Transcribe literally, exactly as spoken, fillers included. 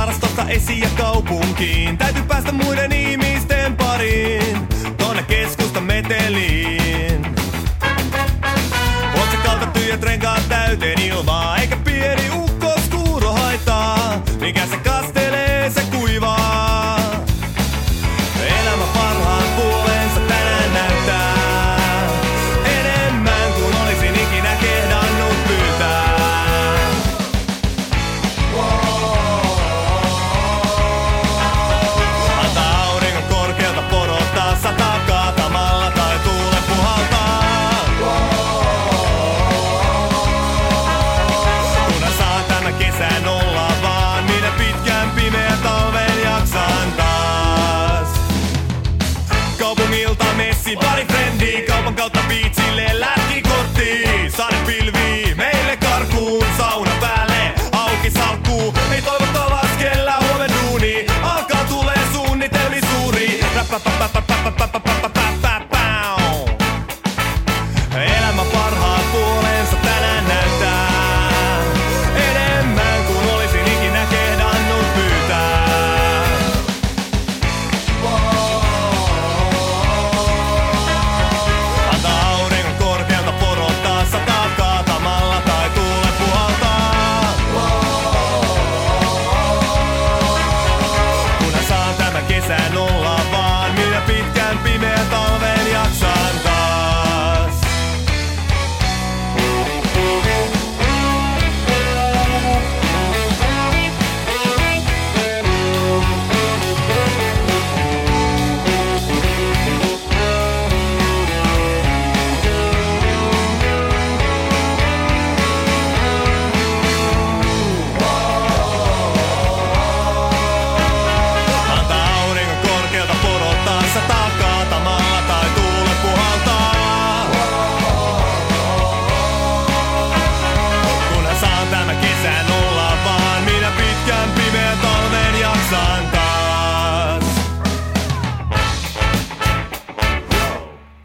varastosta esiin ja kaupunkiin. Täytyy päästä muiden ihmisten pariin, tonne keskustan meteliin. Otsikalta tyhjät renkaat täyteen ilmaa, eikä pieni ukko skuuro haittaa. Mikä se kastelee, se kuivaa. Elämä parhaan puolensa tänään näyttää, enemmän kuin olisin ikinä kehdannut pyytää. Antaa auringon korkealta porottaa, sataa kaatamalla tai tuulen puhaltaa. Kunhan saa tämän kesän olla vaan, minä pitkän pimeän talven jaksan taas. Kaupungilta messi, pari frendiä, kaupan kautta biisi.